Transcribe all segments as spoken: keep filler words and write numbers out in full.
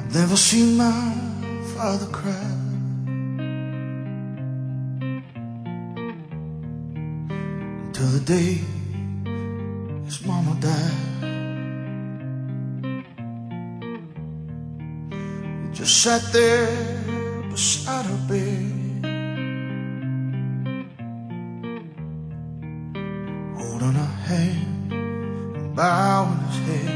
Never seen my father cry. Until the day his mama died. He just sat there beside her bed, holding her hand and bowing his head.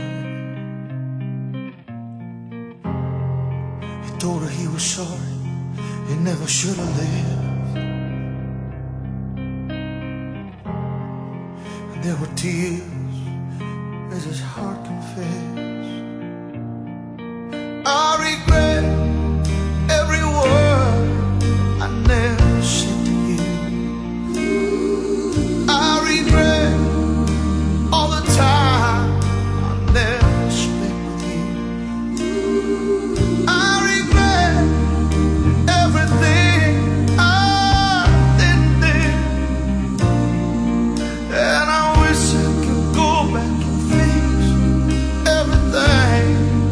He told her he was sorry, he never should have lived. And there were tears as his heart confessed. I regret every word I never said to you. I regret all the time I never spent with you. I regret everything I didn't do, and I wish I could go back and fix everything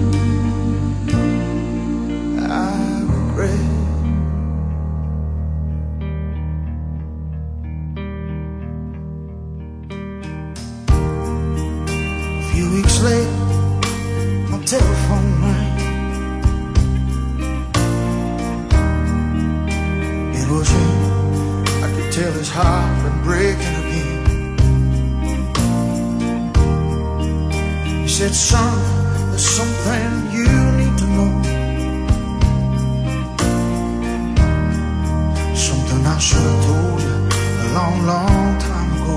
I regret. A few weeks later, my telephone rang. It was him. I could tell his heart been breaking again. He said, son, there's something you need to know, something I should have told you a long, long time ago.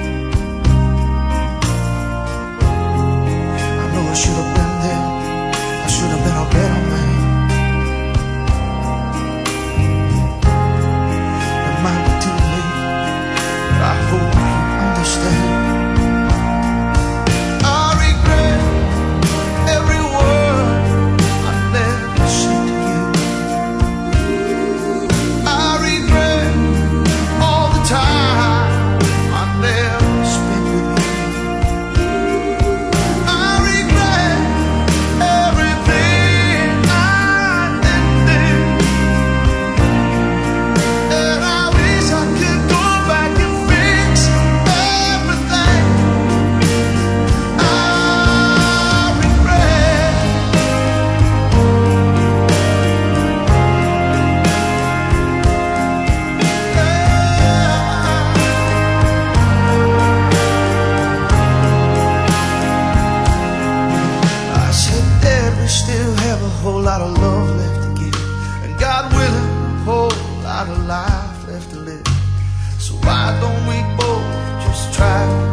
I know I should have been there, I should have been a better man. It might be too late, but I hope you understand. I regret every word I never said to you. I regret all the time I never spent with you. I regret everything I didn't do, and I wish I could go back and fix everything I regret. I said, Dad, we still have a whole lot of love left to give, and God willing, a whole lot of life left to live. So why don't we both just try